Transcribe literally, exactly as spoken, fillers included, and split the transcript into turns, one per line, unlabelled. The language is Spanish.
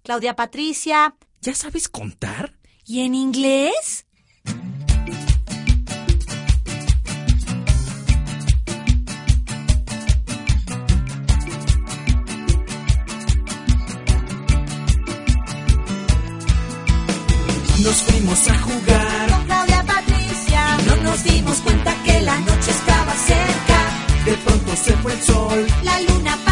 Claudia Patricia.
¿Ya sabes contar?
¿Y en inglés?
Nos fuimos a jugar
con Claudia Patricia.
y no nos dimos cuenta que la noche estaba cerca. De pronto se fue el sol,
La luna